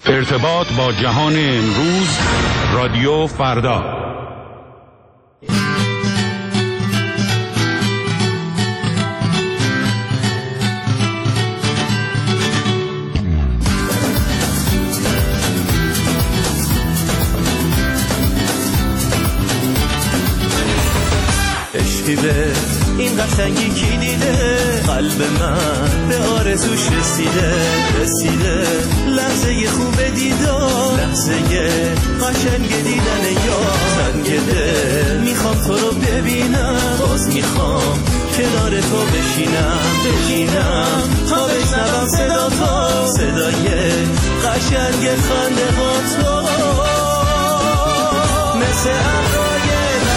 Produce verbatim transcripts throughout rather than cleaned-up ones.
ارتباط با جهان امروز، رادیو فردا. عشقی به این قشنگی کی دیده، قلب من به آرزوش رسیده رسیده لحظه خوب دیدار، لحظه قشنگ دیدن یار، تنگ دل میخوام تو رو ببینم، باز میخوام کنار تو بشینم بشینم تا بشنوم صدا تو، صدای قشنگ خنده ها تو، مثل ابرای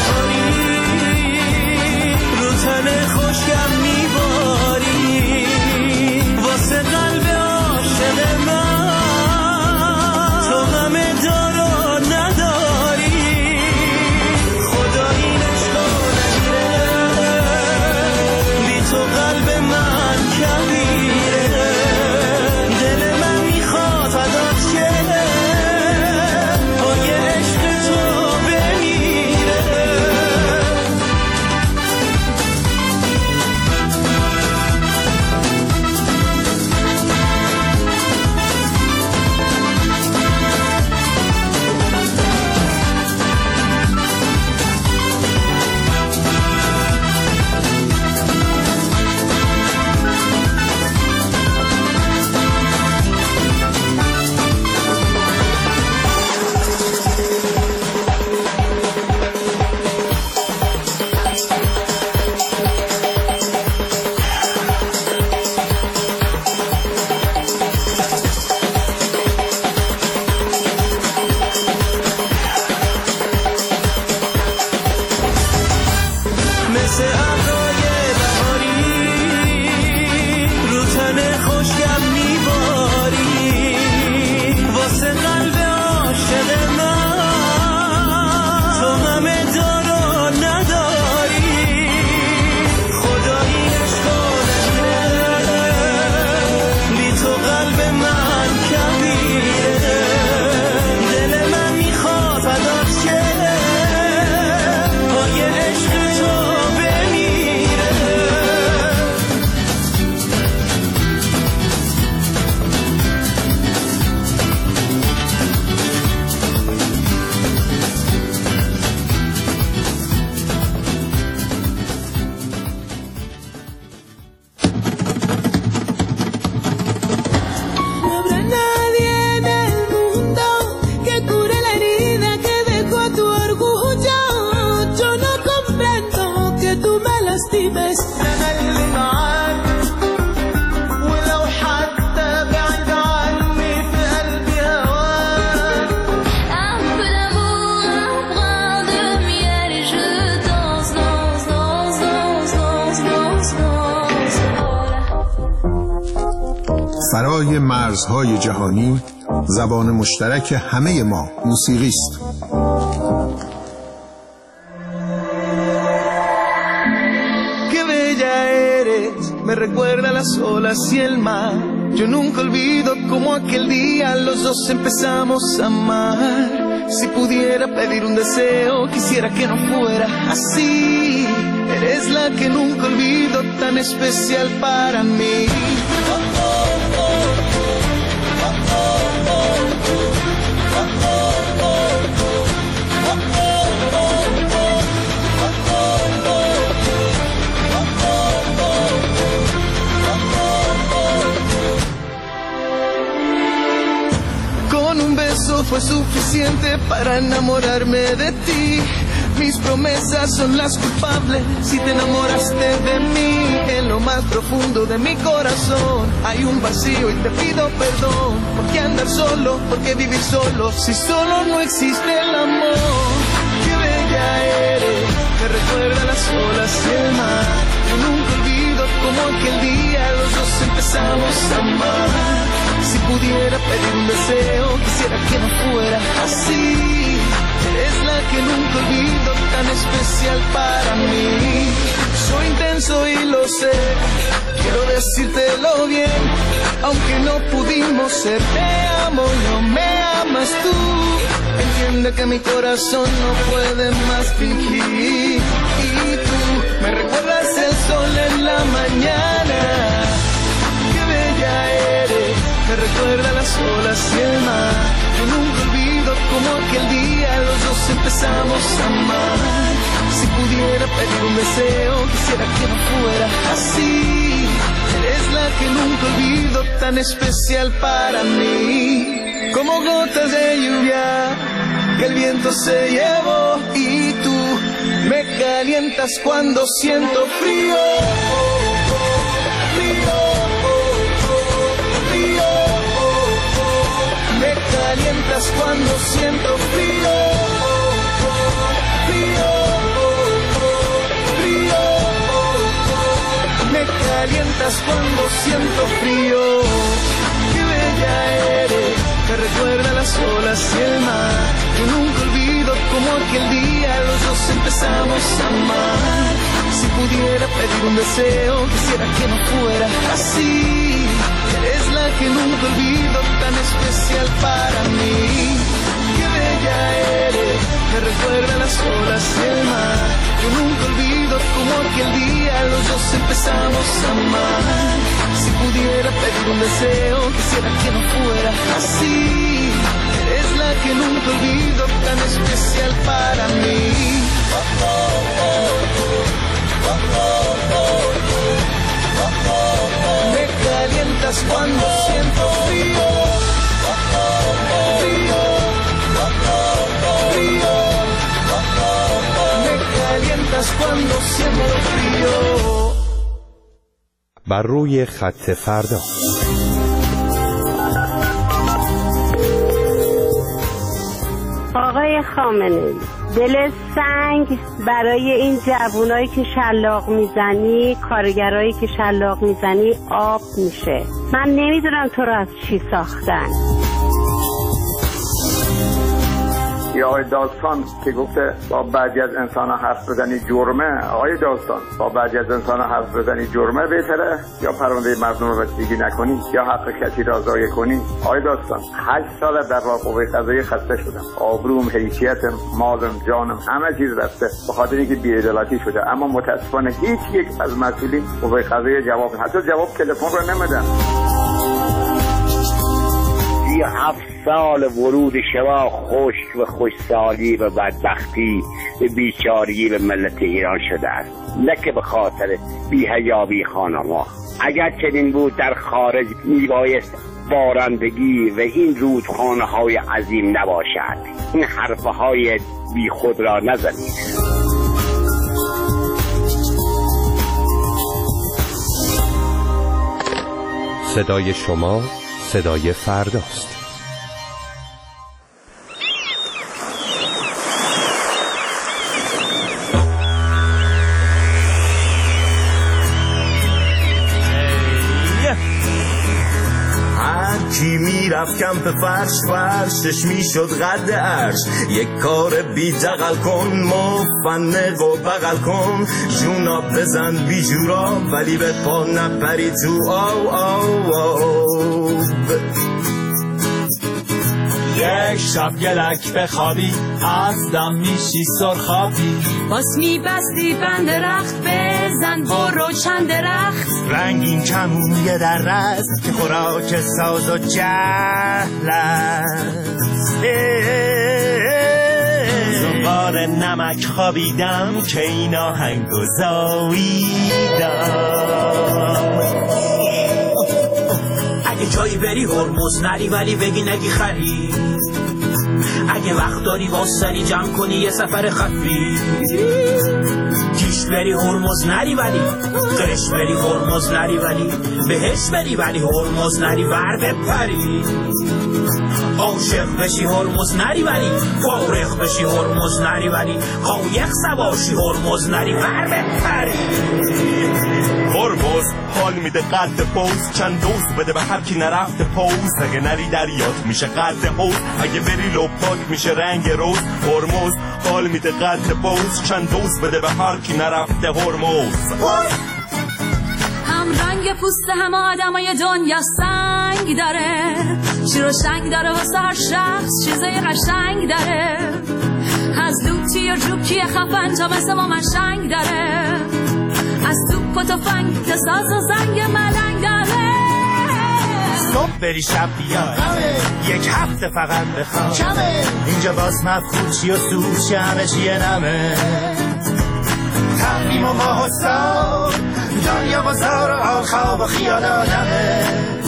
تن خوشگم میباری، واسه قلب عاشق من تو همه دارو نداری، خدا این عشقو نگیره، بی تو قلب من کبیره، دل من میخواد فدات شه، پای عشق تو بمیره. فرای مرزهای جهانی، زبان مشترک همه ما موسیقی است. Qué bella eres, me recuerda las olas y el mar. Yo nunca olvido como aquel día los dos empezamos a amar. Si pudiera pedir un deseo, quisiera que no fuera así. Eres la que nunca olvido, tan especial para mí. Con un beso fue suficiente para enamorarme de ti. Mis promesas son las culpables si te enamoraste de mí. En lo más profundo de mi corazón hay un vacío y te pido perdón. ¿Por qué andar solo? ¿Por qué vivir solo? Si solo no existe el amor. Qué bella eres, me recuerda las olas y el mar. Yo nunca olvido como aquel día los dos empezamos a amar. Si pudiera pedir un deseo, quisiera que no fuera así. Eres la que nunca olvido, tan especial para mí. Soy intenso y lo sé, quiero decírtelo bien, aunque no pudimos ser, te amo. amo, no me amas tú. Entiende que mi corazón no puede más fingir. Y tú me recuerdas el sol en la mañana. Qué bella eres, me recuerda las olas y el mar. Yo nunca olvido como aquel día los dos empezamos a amar. Si pudiera pedir un deseo, quisiera que no fuera así. Eres la que nunca olvido, tan especial para mí. Como gotas de lluvia que el viento se llevó. Y tú me calientas cuando siento frío. Frío, frío. Me calientas cuando siento frío. Frío, frío. Me calientas cuando siento frío. Qué bella eres, me recuerda las olas y el mar. Yo nunca olvido como aquel día los dos empezamos a amar. Si pudiera pedir un deseo, quisiera que no fuera así. Eres la que nunca olvido, tan especial para mí. Qué bella eres, me recuerda las olas y el mar. Yo nunca olvido como aquel día los dos empezamos a amar. Si pudiera pedir un deseo, quisiera que no fuera así. Eres la que nunca olvido, tan especial para mí. Me calientas cuando siento frío. Frío, frío. Me calientas cuando siento frío. بر روی خط فردا. آقای خامنه‌ای، دل سنگ برای این جوونایی که شلاق میزنی، کارگرایی که شلاق میزنی آب میشه. من نمیدونم تو رو از چی ساختن. یا آقای داستان که گفته با بعضی از انسان ها حرف بزنی جرمه. آقای داستان، با بعضی از انسان ها حرف بزنی جرمه بهتره یا پرونده مردم رو رسیدگی نکنی یا حق کسی را ضایع کنی؟ آقای داستان، هشت سال در قوه قضاییه خسته شدم. آبروم، حیثیتم، مالم، جانم، همه چیز رفته به خاطر اینکه بی‌عدالتی شده. اما متاسفانه هیچ یک از مسئولین قوه قضاییه جواب، حتی جواب تلفن رو نمیدن. هفت سال ورود شما خشک و خوشسالی و بدبختی به بیچارگی به ملت ایران شده است، نه که به خاطر بی‌حیایی خانم‌ها. اگر چنین بود در خارج میبایست بارندگی و این رودخانه های عظیم نباشد. این حرفه های بی خود را نزنید. صدای شما صدای فرداست. کی میرفت کمپ فرش فرشش میشد قد عرش. یک کار بی دقل کن، مفنق و بغل کن، جونا بزن بی جورا ولی به پا نپری تو آو آو آو. یک شب گلک بخوابی از دم میشی سرخابی، باز میبستی بند رخت بزن برو چند رخت. رنگین کمون یه در رست که خوراک ساز و جهل است. زنبار نمک خوابیدم که این آهنگ گذاریدم. اگه جایی بری هرمز نری ولی بگی نگی خری. اگه وقت داری واسری جمع کنی یه سفر خفی. کیش بری هرمز نری ولی قش بری هرمز نری ولی بهش بری ولی هرمز نری ور بپری. عاشق بشی هرمز نری ولی فارغ بشی هرمز نری ولی قایق سواشی هرمز نری ور بپری. هرمز حال میده قد پوز، چند دوز بده به هر کی نرفته پوز. اگه نری دریات میشه قد حوز، اگه بری لپاک میشه رنگ روز. هرمز حال میده قد پوز، چند دوز بده به هر کی نرفته هرمز. هم رنگ پوست همه آدمای دنیا سنگ داره، شیر و شنگ داره واسه هر شخص چیزای قشنگ داره، از لوتی و جوکی خفن تا مثل ما مشنگ داره، از توپ و تفنگ تا ساز و زنگ ملنگ داره. صبح بری شب بیاد یک هفته فقط بخواد اینجا باز مفهوچی و سوچی همه چیه نمه تقویم و ماه و سال دنیا بازار و حال خواب و خیال آدمه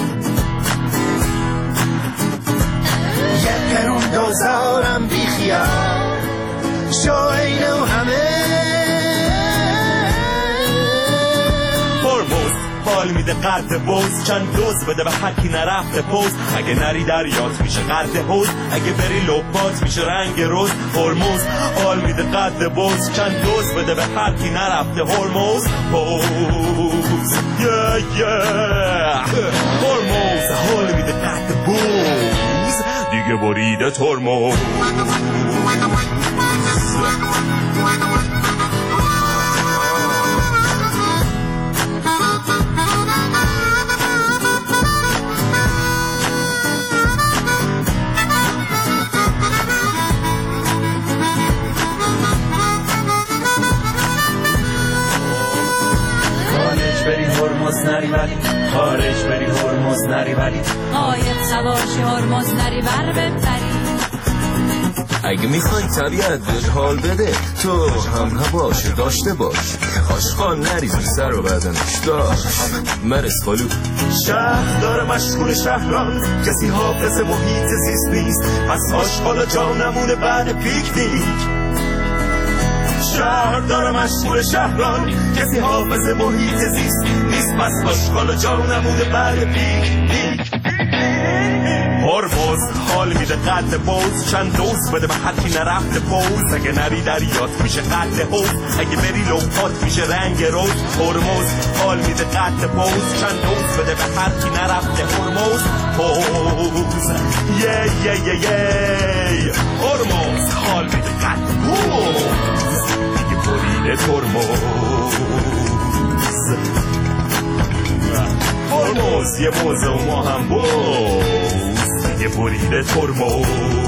یه پرون دوزارم بی خیال شو اینو همه هرمز حال میده قرد بوز چند دوز بده به هرکی نرفته پوز اگه نری دریات میشه قرد حوز اگه بری لپات میشه رنگ روز هرمز حال میده قرد بوز چند دوز بده به هرکی نرفته هرمز پوز yeah, yeah. هرمز حال میده قرد بوز دیگه بریده ترمز نری ولی خارج بری هرمز نری ولی قایق سوارشی هرمز نری بر ببری اگه میخوای طبیعت بهت حال بده تو هم هواش داشته باش آشقان نریزی سر و بدنش داشت مرس فالو شهر داره مشغول شهران کسی حافظ محیط زیست نیست پس آشغال جا نمونه بعد پیکنیک شهر داره مشغول شهران کسی حافظ محیط زیست نیست پس آشغال جا نمونه بعد پیکنیک هرمز حال میده قد بوز چند دوز بده به هرکی نرفته پوز اگه نری دریات میشه قد حوز اگه بری لپات میشه رنگ روز هرمز حال میده قد بوز چند دوز بده به هرکی نرفته هرمز پوز یه یه یه یه هرمز حال میده قد بوز دیگه بریده ترمز هرمز یه موزه و ما هم بوز یه بریده ترمز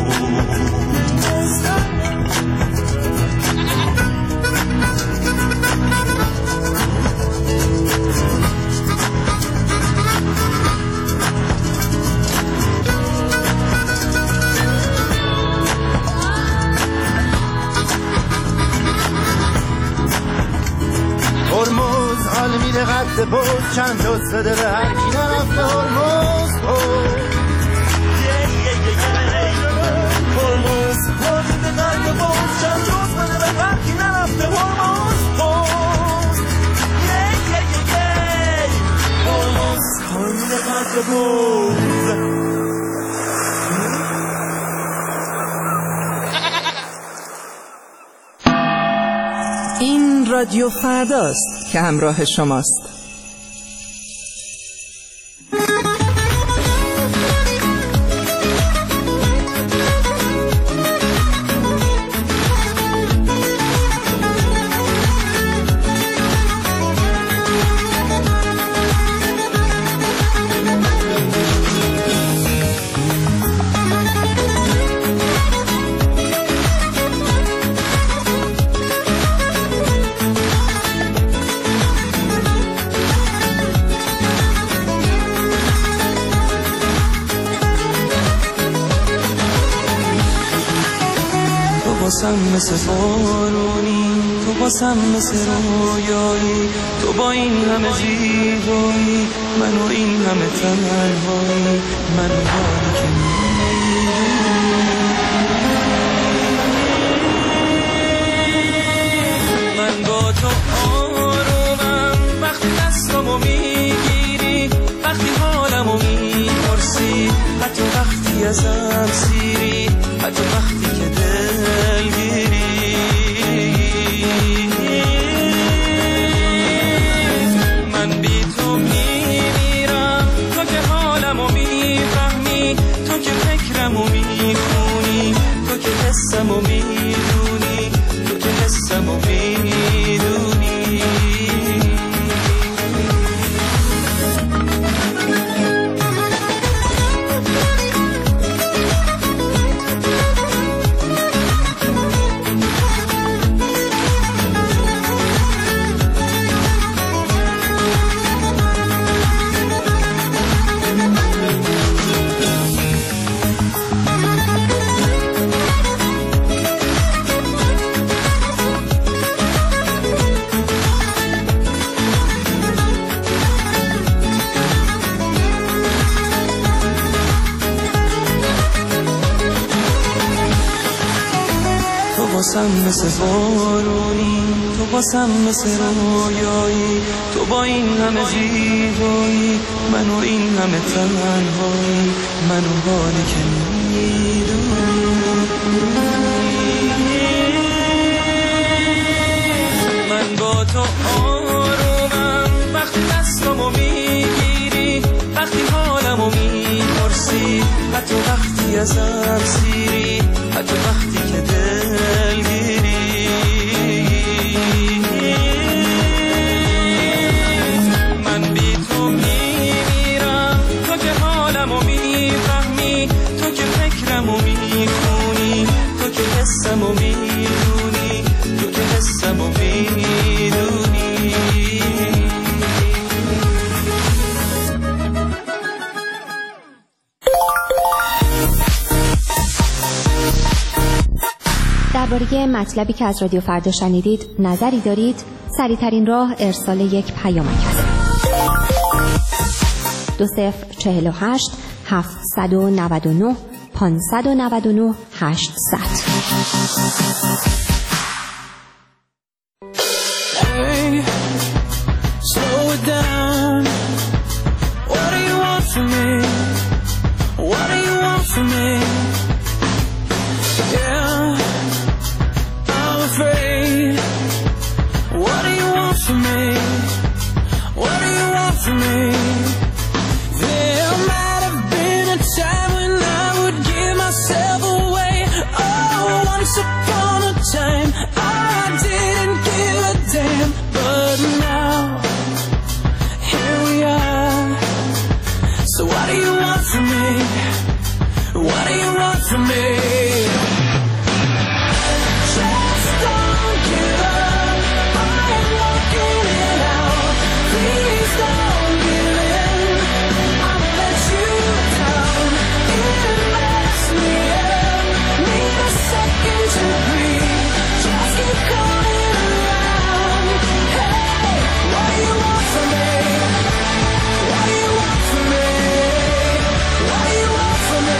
هرمز حال میده قد بود چند دوست بده به هر کی نرفته هرمز هرمز حال میده قد بود چند دوست بده به هر کی نرفته هرمز هرمز حال میده قد بود. این رادیو فرداست که همراه شماست. باسم مثل بارونی تو باسم مثل رویایی تو با این همه زیبایی منو این همه تنهایی منو باری که من با تو آرومم وقتی دستامو میگیری وقتی حالمو میپرسی حتی وقتی ازم سیری حتی وقتی که دلگیری من بی تو میمیرم تو که حالمو میفهمی تو که فکرمو میخونی تو که حسمو میدونی تو که حسمو میدونی واسم مثل بارونی، تو واسم مثل رویایی، تو با این همه زیبایی، من و این همه تنهایی، من و حالی که میدونی. من با تو آرومم وقتی دستمو میگیری، وقتی حالمو میپرسی، حتی وقتی ازم سیری، حتی وقتی که دلگیری. من بی تو میمیرم، تو که حالمو میفهمی، تو که فکرمو میخونی، تو که حسمو میدونی، تو که حسمو میدونی. درباره مطلبی که از رادیو فردا شنیدید نظری دارید؟ سریع‌ترین راه ارسال یک پیامک است. دو صفر چهل و هشت هفتصد و نود و نه پانصد و نود و نه هشتصد. Hey, slow it down. What do you want from me? What do you want from me? Yeah, I'm afraid. What do you want from me? What do you want from me? There might have been a time when I would give myself away. Oh, once upon a time I didn't give a damn. But now, here we are. So what do you want from me? What do you want from me? Just don't give up. I am walking it out. Please don't give in. I'ma let you down. It messed me up. Need a second to breathe. Just keep coming around. Hey, what do you want from me? What do you want from me? What do you want from me?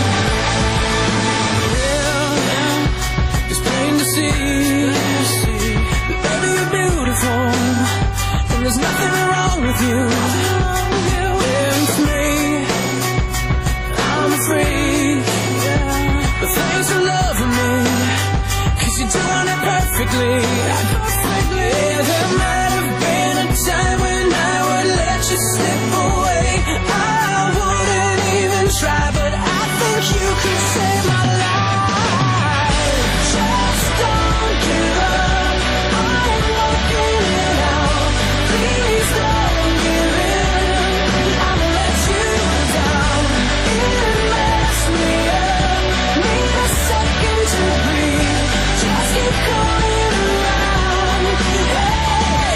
Yeah, it's plain to see that baby you're beautiful, and there's nothing wrong with you. Yeah, it's me, I'm a freak, but thanks for loving me, 'cause you're doing it perfectly. Yeah, there might have been a time when I would let you slip away. I wouldn't even try, but I think you could save my life. Just don't give up. I'm working it out. Please don't give in. I'ma let you down. It messed me up. Need a second to breathe. Just keep coming around. Hey,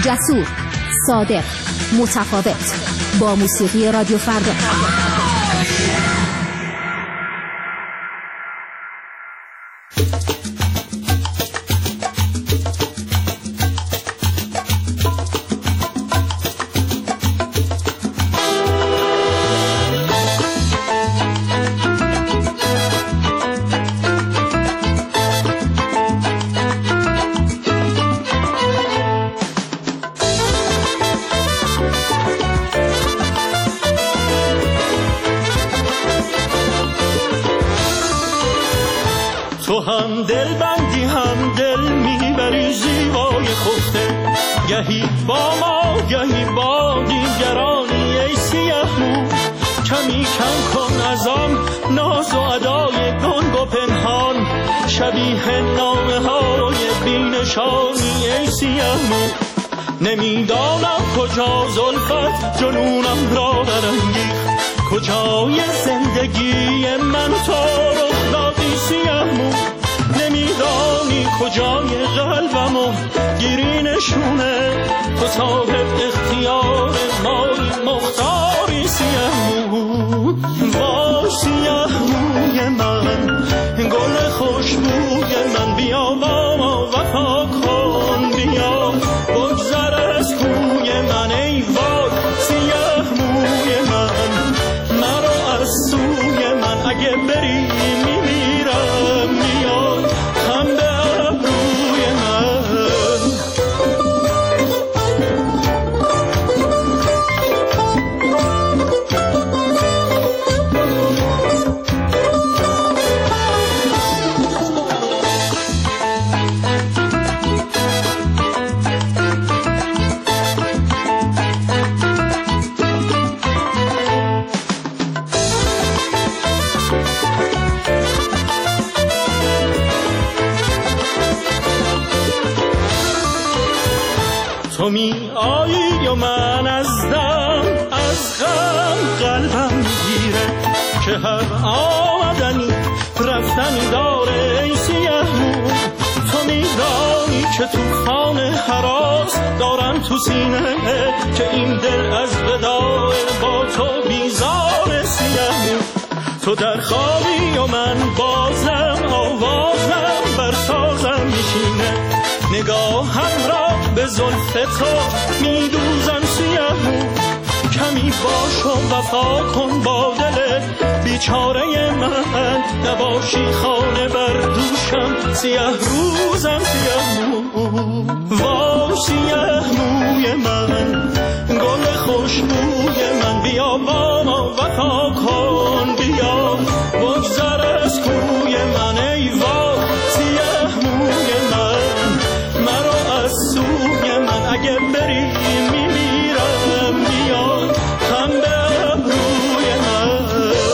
جسور، صادق، متفاوت، با موسیقی رادیو فردا. تو هم دل بندی هم دل میبری زیبای خفته، گهی با ما گهی با دیگرانی ای سیه مو. کمی کم کن از آن ناز و ادای گنگ و پنهان، شبیه نامه های بینشانی ای سیه مو. نمیدانم کجا زلفت جنونم را برانگیخت، کجای زندگی من تو رخ دادی سیه مو. نمیدانی کجای قلبمو گیری نشونه، تو صاحب اختیار ماری مختاری سیه مو. با سیه موی من گل خوشبوی من، بیا با ما وفا کن، بیا بگذر از کوی من ای وای سیه موی من. مرا از سوی من اگه بری میمیرم، میاد هم به ابروی من. تو می آیی و من از دم از غم قلبم میگیره، که هر آمدنی رفتنی داره ای سیه مو. تو میدانی که توفان هراس دارم تو سینه، که این دل از وداع با تو بیزار سیه مو. تو در خوابی و من بازم آوازم بر سازم میشینه، نگاهم را به زلف تو میدوزم سیه مو. کمی باش و وفا کن با دل بیچاره من، نباشی خانه بر دوشم سیه روزم سیه مو. وا سیه موی من گل خوشبوی من، بیا با ما وفا کن، بیا بگذر از کوی من ای وای سیه موی من. مرا از سوی من اگه بری میمیرم، میاد هم به ابروی من.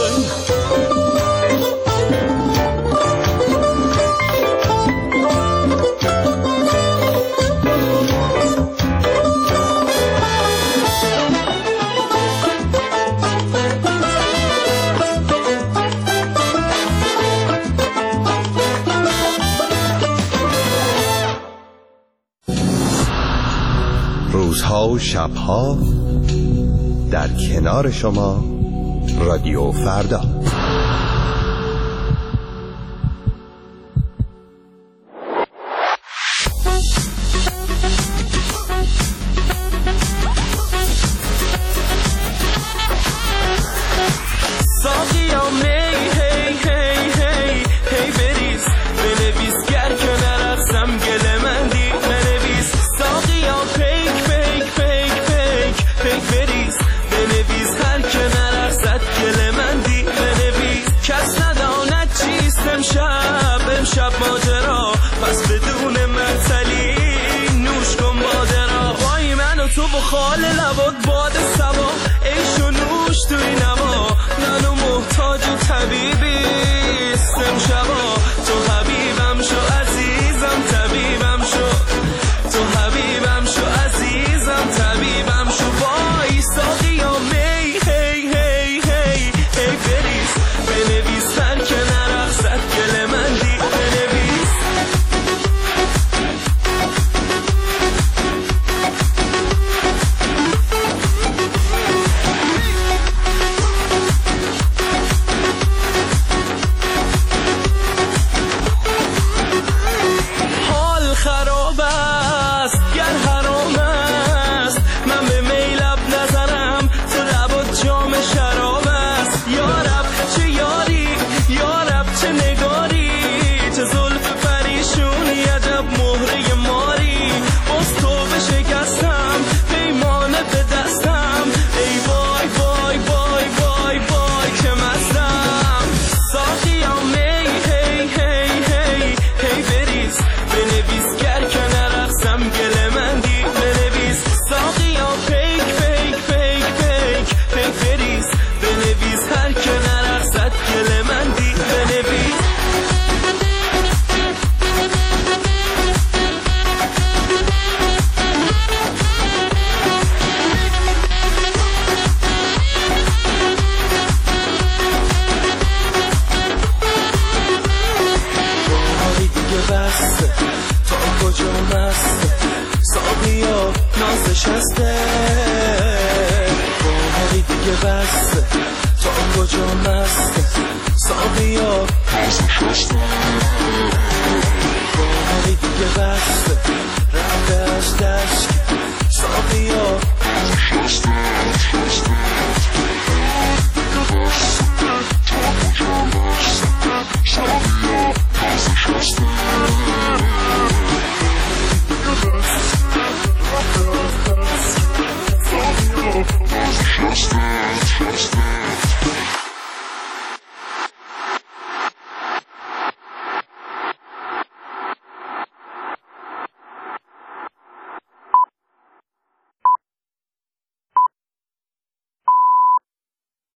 روزها و شبها در کنار شما رادیو فردا. شب ماجرا پس بدون معطلی نوش کن باده را، وای من و تو با خال لبات باد سبا، عیش و نوش توی نما، منو محتاج و طبیبی استم شبا. تو حبیبم شو عزیزم طبیبم شو، تو حبیبم شو عزیزم طبیبم شو. وای ساقی و می هی هی هی هی بریز بنویس تر که نرقصد گل من دی بنویس. بسته تا کجا مسته ساقیا باری دیگه بسته رفته از دشت ساقیا